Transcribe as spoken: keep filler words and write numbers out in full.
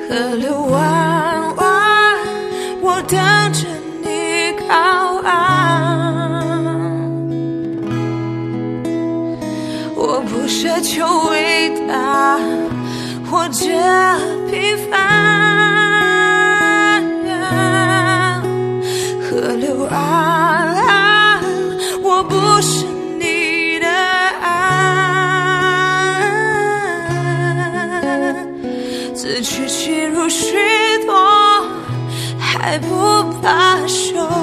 河流弯弯，我等着你靠岸。我不奢求伟大或者平凡，河流岸，我不是你的岸，自取其辱许多，还不罢休。